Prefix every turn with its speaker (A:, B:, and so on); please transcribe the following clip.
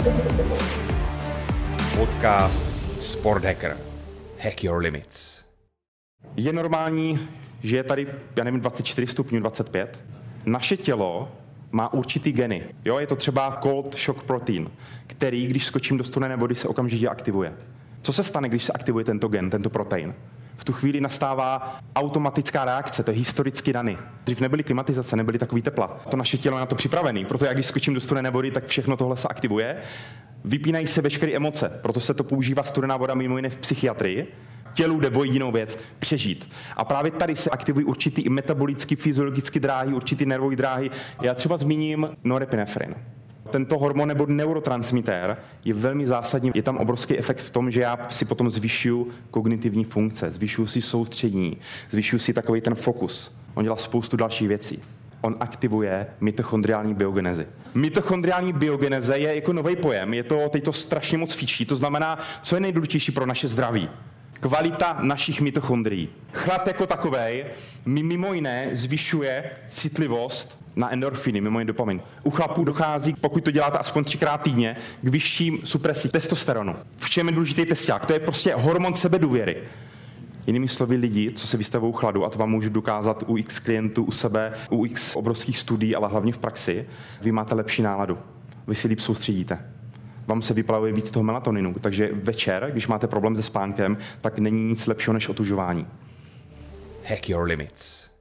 A: Podcast Sport Hacker. Hack your limits.
B: Je normální, že je tady, 24 stupňů, 25. Naše tělo má určitý geny. Jo, je to třeba cold shock protein, který, když skočím do studené vody, se okamžitě aktivuje. Co se stane, když se aktivuje tento gen, tento protein? V tu chvíli nastává automatická reakce, to je historicky daný. Dřív nebyly klimatizace, nebyly takový tepla. To naše tělo je na to připravený, proto jak když skočím do studené vody, tak všechno tohle se aktivuje. Vypínají se veškeré emoce, proto se to používá studená voda mimo jiné v psychiatrii. Tělu jde o jedinou věc, přežít. A právě tady se aktivují určitý i metabolický, fyziologický dráhy, určitý nervové dráhy. Já třeba zmíním norepinefrin. Tento hormon nebo neurotransmitér je velmi zásadní. Je tam obrovský efekt v tom, že já si potom zvyšuju kognitivní funkce, zvyšuju si soustředění, zvyšuju si takový ten fokus. On dělá spoustu dalších věcí. On aktivuje mitochondriální biogenezi. Mitochondriální biogeneze je jako nový pojem, teď to strašně moc fičí, to znamená, co je nejdůležitější pro naše zdraví. Kvalita našich mitochondrií. Chlad jako takovej mimo jiné zvyšuje citlivost na endorfiny, mimo jiné dopamin. U chlapů dochází, pokud to děláte aspoň 3krát týdně, k vyšším supresí testosteronu. V čem je důležitý testák? To je prostě hormon sebedůvěry. Jinými slovy lidi, co se vystavují chladu, a to vám můžu dokázat u x klientů, u sebe, u x obrovských studií, ale hlavně v praxi, vy máte lepší náladu. Vy si líp soustředíte. Vám se vyplavuje víc toho melatoninu, takže večer, když máte problém se spánkem, tak není nic lepšího než otužování.
A: Hack your limits.